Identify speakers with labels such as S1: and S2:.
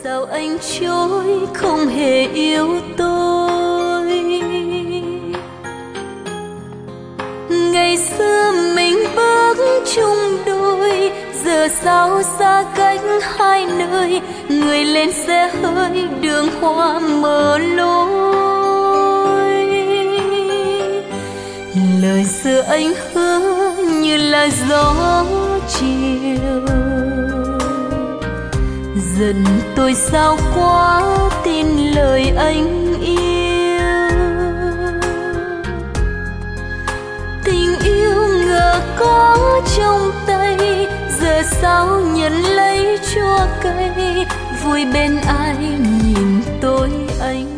S1: sao anh trôi không hề yêu tôi. Ngày xưa mình bước chung đôi, giờ sao xa cách hai nơi. Người lên xe hơi đường hoa mở lối. Lời xưa anh hứa như là gió chiều, giận tôi sao quá tin lời anh yêu. Tình yêu ngờ có trong tay, giờ sao nhận lấy chua cay. Vui bên ai nhìn tôi anh